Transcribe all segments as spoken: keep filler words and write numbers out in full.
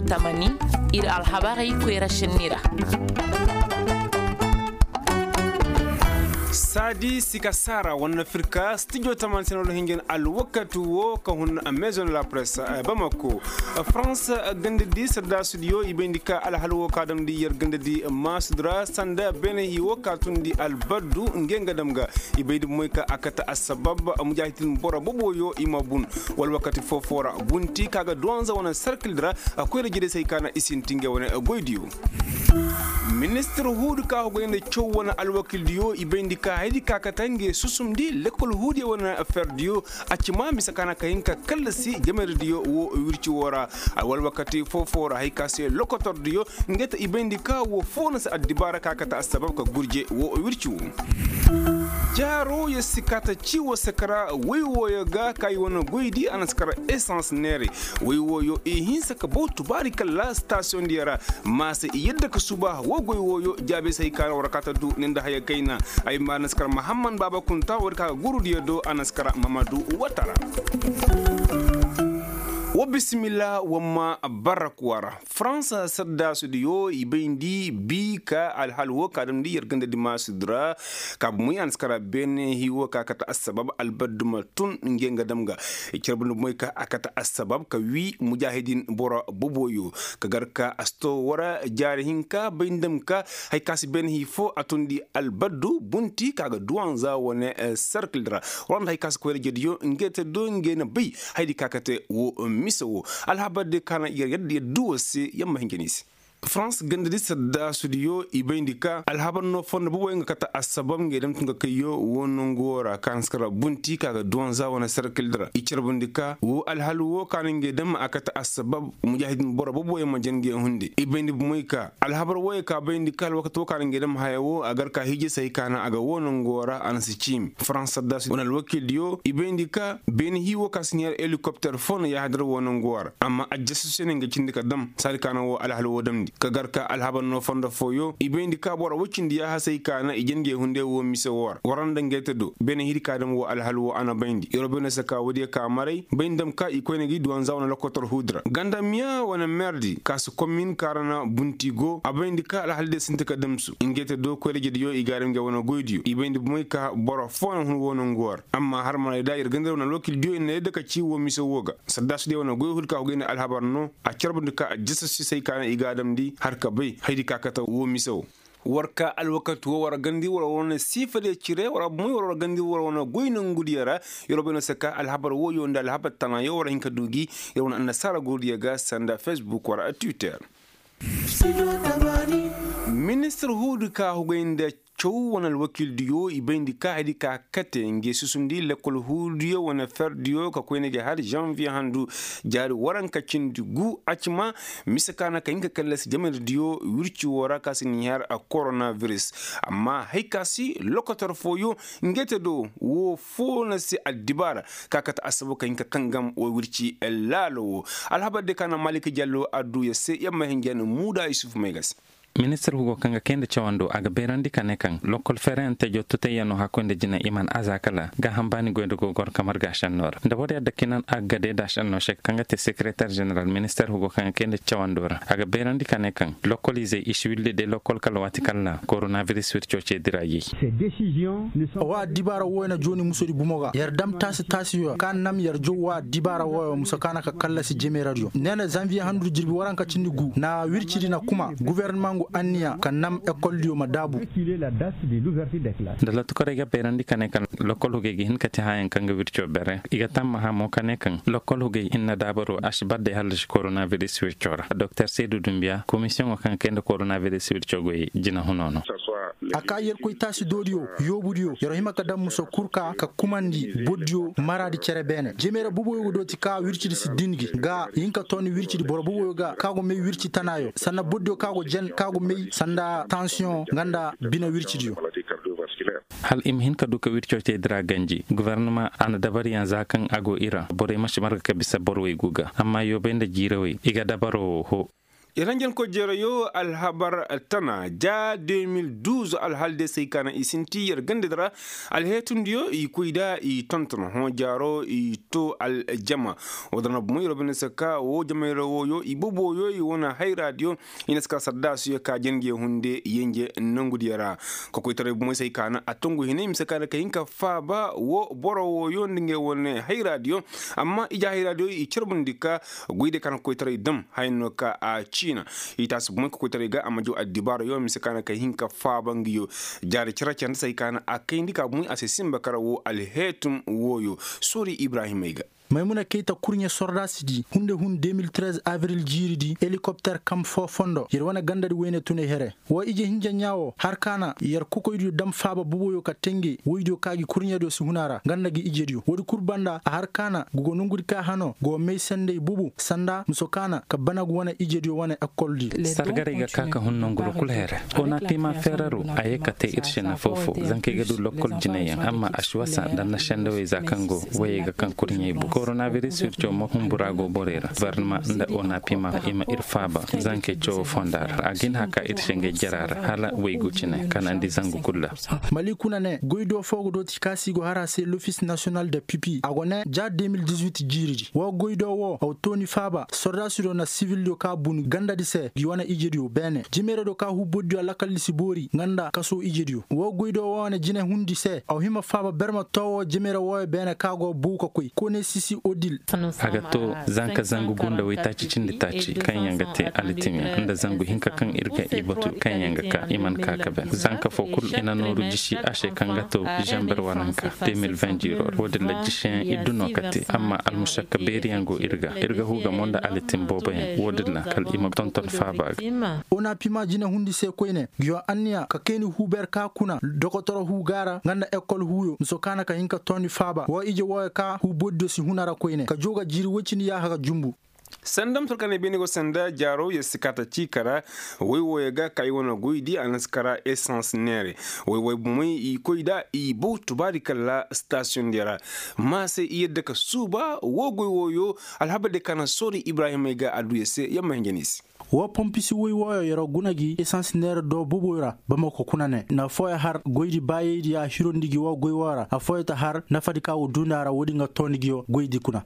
tamani ir alhabari kwera shenira. Sadi Sikasara wana Afrika studio taman senolo hingen al wakatu wo ka hun Maison la Presse Bamako France gande di sada studio ibendika al halwo kadam di yer gande di Masdra sanda bene hi wakatun di al baddu ngenga damga ibedi moy ka akata asbab mujahidin bora boboyo imabun wal wakati fofora bunti kaga donza wana circle dra ko rejide say kana isintinge wana goydiyo Ministre Hudu ka hogoyende chow wana alwakil diyo ibendika haidi kakatange susumdi lekol hudi wana ferdiyo achima misakana kahinka kallasi jamer diyo wo wirchi wora wal wakati fofora haikase lokotor diyo ngeta ibendika wo fona sa adibara kakata asbab ka gurje wo wirchi wo Jaro ya sikata chiwo sakara wiwo ya ga kai wana goidi anaskara essence nere wiwo yo e hinsa ka botu barika la station diara masa yadda ka suba wo goiwo yo jabe sai kara warakata du ninda haya kaina ay manaskara Muhammad Baba Kunta warka guru diya do anaskara Mamadu Watara wa bismillah wamma barakwara France sadda studio ibendi bi ka alhalwo kadam di yergande di masudra ka muy anskara bene hiwo ka kata asbab albaduma tun ngenga damga cerbul moy ka akata asbab ka wi mujahidin bora boboyo ka garka asto wara jari hinka bindam ka hay kasi ben hi fo atundi albaddu bunti kaga duanza wone circle dra ron hay kas ko rediyo ngete do ngena bi haydi kakate wo miso alhabade kana yadda duwase yamma hingenisi France gandadi sadda studio ibendika alhaban no fond bu wenga kata asabam ngedam tunga kayo wono ngora kanskara bunti kaga donza wana circle dra icharbundika wo alhalu wo kan ngedam akata asbab mujahidin bora bobo yema jenge hunde ibendi moyka alhabar woy ka bendika alwakto kan ngedam hayawo agar ka hiji sai kana aga wono ngora ansichim France sadda wana alwakil dio ibendika ben hiwo kasnier helicopter phone ya hadra wono ngora amma ajjasusene ngecindika dam sal kana wo alhalu wo damdi kagarka alhaban no fonda foyo ibendi ka bora wukindi ya hasai kana ijenge hunde wo mise wor waranda ngete do bene hidi kadam wo alhalu wo ana bindi yorobena saka wodi ka marai bindam ka ikone gi duwan zawna lokotor hudra ganda miya wana merdi kasu commune karana buntigo abendi ka alhalde sintika damsu ingete do ko leje yo igaram ge wona goydiyo ibendi moy ka bora fona hun wono ngor amma har mala dair ganda wona lokil dio ne de ka ci wo mise woga sadasu de wona goyhul ka hogene alhaban no a cerbundika a jisasi sai kana igadam di har ka bai haidi kakata wo miso warka alwakatu wo wara gandi wala wona sifade cire wara muy wara gandi wala wona goyna ngudiyara yorobena saka alhabar wo yonda alhabat tana yo wara hinka dugi yona annasara godiya ga sanda Facebook wara Twitter Minister Hudu ka hugenda chow wana alwakil diyo ibendi ka hadi ka kate nge susumdi lekol hudiyo wana fer diyo ka kwene ge har janvier handu jari waran ka cindi gu achima misakana ka inga kallas jamar diyo wirci wara kasi nihar a coronavirus amma haikasi lokator foyo ngete do wo fona si adibara ka kata asabu ka inga kangam o wirci lalo alhabade kana Malik Jallo adu ya se yamma hingen muda Yusuf Megas Minister Hugo Kanga kende chawando aga berandi kanekan lokol ferente jottute yano hakonde jina iman azakala ga hambani goyndo go gor kamar gashan nor ndabodi adda kinan aga de dashan no shek kanga te secrétaire général minister Hugo Kanga kende chawando aga berandi kanekan lokolize ishwilde de lokol kalwati kala coronavirus wir choche dirayi ces décisions ne sont wa dibara wona joni musori bumoga yar dam tasi tasi yo kan nam yar jo wa dibara wo musakana ka kala si jeme radio nena janvier handu jirbi waranka cindigu na wirciri na kuma gouvernement ania kanam école dio madabu la date de l'ouverture des classes dala to korega berandi kanekan lokol hoge hin kati hayan kanga virtuo bere iga tamma ha mo kanekan lokol hoge inna dabaro ashbadde halsh coronavirus virtuora docteur Seydou Doumbia commission o kan kende coronavirus virtuo goy jina honono aka yer ko tasi dodio yobudio yoro hima kadam muso kurka ka kumandi bodio maradi cerebene jemera bubo yodo tika wircidi si dingi ga yinka toni wircidi boro bubo ga kago me wirci tanayo sanna bodio kago jen kago me sanda tension ganda bina wircidio hal im hin ka duka wircote dra ganji gouvernement ana dabari yan zakan ago ira bore mashi marga ka bisa borwe guga amma yo benda jirawai iga dabaro ho Iranjan ko jerayo alhabar tana ja deux mille douze alhalde sai kana isinti yer gandidra alhetundiyo i kuida i tonton ho jaro i to aljama wadana bumoy robin saka wo jamayro woyo i boboyo i wona hay radio inaska sadda su ka jenge hunde yenge nangudiyara ko ko tare bumoy sai kana atongu hinim saka ka hinka faba wo boro woyo ndinge wone hay radio amma ija hay radio i cirbundika guide kana ko tare dam hayno ka a China ita su mun ko tare ga amajo adibaro yo misikana ka hinka fa bangiyo jari cira can sai kana akai ndika mun asesin bakara wo alhetum woyo sori Ibrahim Meiga Maimuna Keita kurnya sordasidi hunde hun deux mille treize avril jiridi helicopter kam fo fondo yer wana gandadi wene tune here wo ije hinja nyawo har kana yer kukoydu dam faba buboyo ka tengi woydo kaagi kurnya do sunara gandagi ijedio wodi kurbanda har kana gugo nungudi ka hano go mey sende bubu sanda musokana ka banagu wana ijedio wana akoldi sargariga kaka hunno ngulu kulhere ona tima feraru ayekate irshena fofo zanke gadu lokol jineya amma ashwasa danna shende we zakango wayega kan kurnya bu coronavirus surcho mo humburago borera varma nda ona pima ima irfaba zanke cho fondar agin haka irshenge jarara hala weygucine kanandi zangu kulla malikuna ne goido fogo do tikasi go harase l'office national de pipi agone ja deux mille dix-huit jiriji wo goido wo autoni faba sordasiro na civil yo ka bun ganda dise giwana ijedio bene jimere do ka huboddio lakal sibori nganda kaso ijedio wo goido wo ne jine hundi se aw hima faba berma towo jimere wo bene kago buko koy kone sisi odil agato zanka zangu gunda witachi chindi tachi kanyangate alitimia nda zangu hinka kan irga ibatu kanyangaka iman kakabe zanka fokul ina noru jishi ashe kangato jamber waranka deux mille vingt jiro wodilla jishen iduno kati amma almushakka beriyango irga irga huga monda alitim bobayen wodilla kal ima tonton faba ona pima jina hundi se koyne gyo anya ka keni huber ka kuna dokotoro hugara nganda ekol huyo msokana ka hinka toni faba wo ije wo ka huboddo si hunara koyne ka joga jiri wocini ya haka jumbu sandam turkane benigo sanda jaro ya sikata chikara we we ga kai wona goidi anaskara essence nere we we bumai i koida i bo tubarikalla station dira ma se yedda ka suba wo goy woyo alhabade kana sori Ibrahim ga aduyese yamma ngenisi wo pompisi woy woyo yero gunagi essence nere do buboyra bamako kunane na foya har goydi bayidi ya hirondigi wo goy wara a foyta har na fadika wo dunara wodi nga tonigio goydi kuna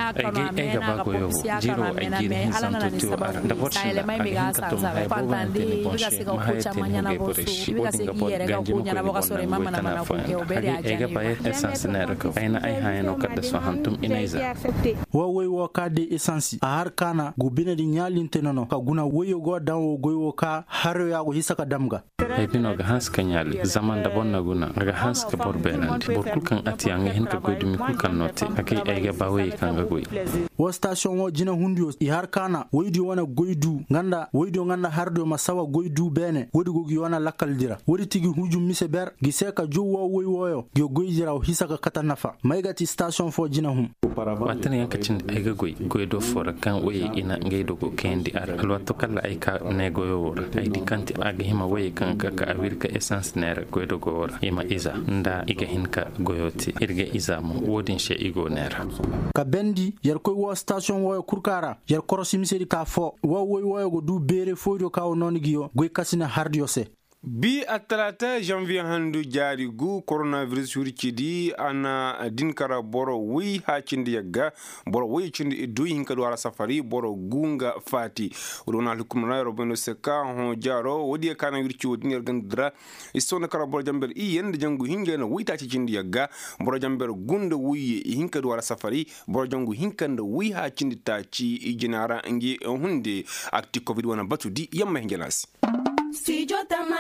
ege ega bago yo jiro ajiri hinsanto tu ar da botsila ahinka to mai boba teni bonche mahayete muge boreshi odinga bod ganjimo ko ni bonna kana fa ege ega baye essence nere ko aina ai hayno kadda so hantum inaiza wo woy wo kade essence a har kana gubina di nyalinte nono ka guna woyo go dawo goyo ka haro ya go hisaka damga ay bino ga hanska nyali zaman da bonna guna ga hanska borbenandi borkul kan atiyanga hinka goydu mi kul kan note akay ege bawe kan wo station wo jina hundio i har kana woydi wana goydu nganda woydo nganda hardo masawa goydu bene wodi gogi wana lakal dira wodi tigi hujum mise ber giseka jowo woy woyo go goydira hisaka kata nafa maygati station fo jina hum watani yanka cin ayga goy goydo fora kan woy ina ngeydo go kendi ar alwato kala ay ka ne goyo wora ay dikanti aga hima woy kan ka ka awirka essence nere goydo go wora ima iza nda iga hinka goyoti irge iza mo wodin she igo nera ka bendi yer koy wo station wo kurkara yer korosimsedi ka fo wo woy wo go du bere fodo ka ononigiyo goy kasina hardiose bi atalata janvier handu jari gu coronavirus hurcidi ana dinkara boro wi ha cindi yagga boro wi cindi du hinka do ala safari boro gunga fati udona hukumna robeno seka ho jaro wodi kana yurci wodi ner gandra istona kara boro jamber i yende jangu hinga no wi ta cindi yagga boro jamber gunda wi hinka do ala safari boro jangu hinka ndo wi ha cindi ta ci jinara ngi hunde akti covid wana batudi yamma hingelas Studio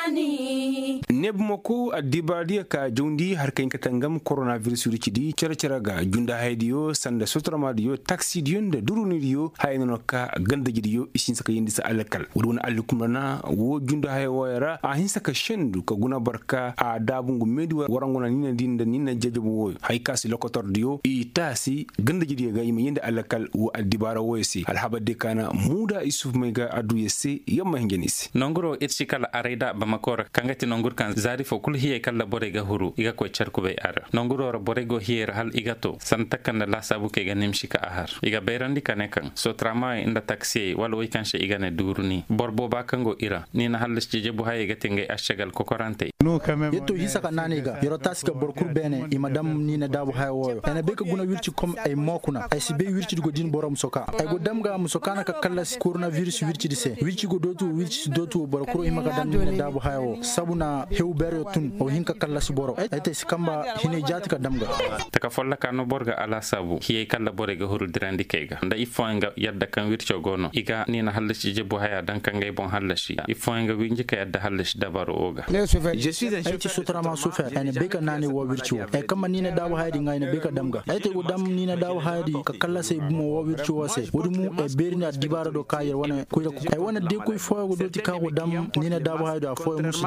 Tamani Nebmoko adibadi ka jundi har kain katangam coronavirus uricidi cara cara ga junda haydiyo sanda sotrama diyo taxi diyo da duruni diyo hayno ka ganda diyo isin saka yindi sa alakal wudun alukumana wo junda hay wayara a hin saka shendu ka guna barka a dabungu medi warangona nina dinda nina jajabu wo hay kasi lokotor diyo i tasi ganda diyo ga yimi yindi alakal wo adibara woysi alhabade kana muda isuf mega adu yesi yamma hingenisi nongoro shikala arida bamakora kangati nongur kan zari fo kul hiye kala borega huru iga ko charkube ar nonguro borego hiye hal igato santakan la sabu ke ganim shika ahar iga berandi kanekan so trama inda taxi wal weekend she iga ne duruni borbo bakango ira ni na halis je bu haye gatenge ashagal kokorante yeto hisaka naniga yoro tasika borkur bene i madam ni na dabu hayo ene beka guna wirci kom ay mokuna ay sibe wirci go din borom soka ay go damga musoka na ka kala coronavirus wirci dise wirci go dotu wirci dotu borkur i maka dan ni na dabu hayo sabuna hew bere tun o hinka kala si boro ay te sikamba hine jatika damga taka folla kanu borga ala sabu hiye kala borega huru dirandi kega nda ifonga yadda kan wirci gono iga ni na halis je bu haya dan kan ngay bon halashi ifonga winji ka yadda halashi dabaru oga je suis un chauffeur sotrama souffert ene beka nani wo wirci e kama ni na dawo haydi ngay ne beka damga ay te go dam ni na dawo haydi ka kala sey bumo wo wirci wose wodi mu e berina dibara do kayer wona ko ay wona de koy fo go doti ka go dam ni na dawo haydi a fo musu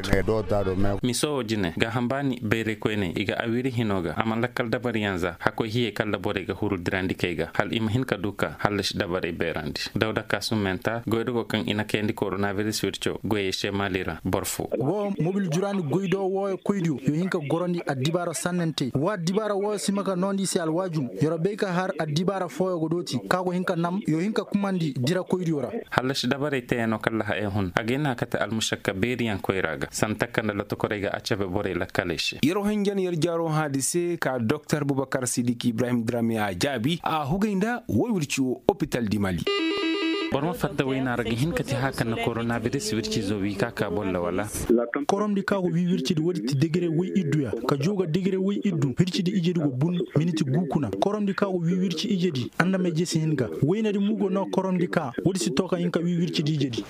da miso jine ga hambani bere ko ne iga awiri hinoga amalla kal dabari yanza hako hiye kala bore ga huru dirandi kega hal im hin ka duka halish dabari berandi dawda kasumenta goydo go kan ina kendi coronavirus wircio goye she malira borfo wo mobil jurani goydo wo koydu yo hinka goroni adibara sanente wa dibara wo simaka nondi si alwajum yoro beka har adibara foyo go doti kago hinka nam yo hinka kumandi dira koydu yora halash dabari teno kala ha e hun agena kata almushakka beriyan koyraga santakanda la to korega achabe bore la kaleshi yoro hanjan yer jaro hadise ka docteur Boubacar Sidiki Ibrahim Drame a jabi a hugainda wo wirciwo hospital di Mali borma fadda wayna ragi hin kati haka na coronavirus wirci zo wi kaka bolla wala korom di kago wi wirci di wadi ti degere wi idduya ka joga degere wi iddu wirci di ijedi go bun miniti gukuna korom di kago wi wirci ijedi anda me jesi hinga wayna di mugo no korom di ka wadi si toka hinka wi wirci di ijedi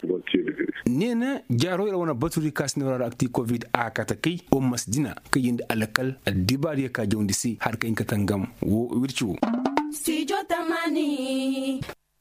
nena jaro ila wana baturi kasne wala akti covid a kata kai o masdina kayinde alakal adibari ka jawndisi har ka inka tangam wo wirci wo Studio Tamani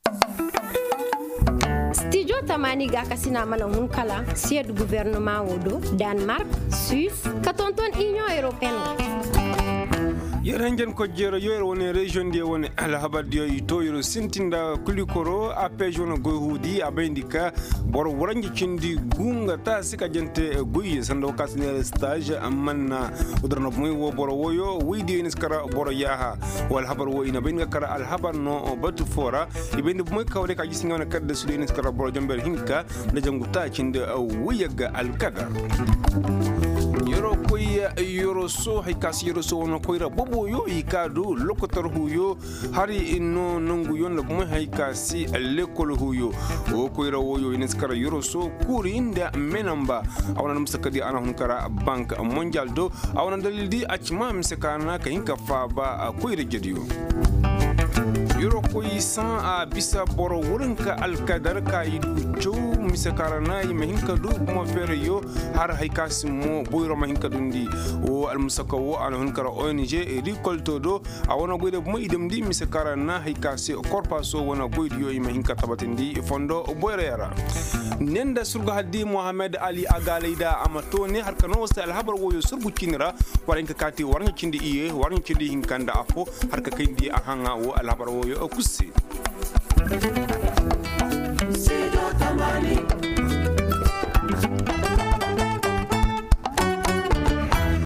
Studio Tamani ga kasina mana hun kala sied gouvernement wodo Denmark Suisse katonton Union Européenne yeranjen ko jero yoyro woni region de woni alhabar dio to yoro sintinda kulikoro apej wono gohudi abendika bor worangi cindi gunga ta sika jente guyi sando kasne stage amanna udrno moy wo bor woyo widi en skara bor yaha wal habar wo ina benga kara alhabar no batu fora ibende moy kawde ka gisinga na kadde su en skara bor jomber hinka da janguta cinde wiyaga alkadar yoro koya yoro so hikas yoro so no koira bobo yo ikadu lokotor huyo hari inno nungu yon lok mo hikasi lekol huyo o koira woyo ineskara yoro so kurinda menamba awna msakadi ana hunkara bank mondial do awna dalildi achma msakana kainka faba koira jediyo yoro koy san a bisa boro wurinka alkadar ka idu jow misakarana yimahinka du mo fere yo har haykasi mo boyro mahinka dundi o almusaka wo an hunkara O N G récolte do awona goyde mo idem di misakarana haykasi korpaso wona goyde yo yimahinka tabatindi fondo boyre yara nenda surga haddi Mohamed Ali Agalida amato ne har kano wasta alhabar wo yo surgu kinira warinka kati warni kindi iye warni kindi hinkanda afo har ka kindi ahanga wo alhabar wo yo kusi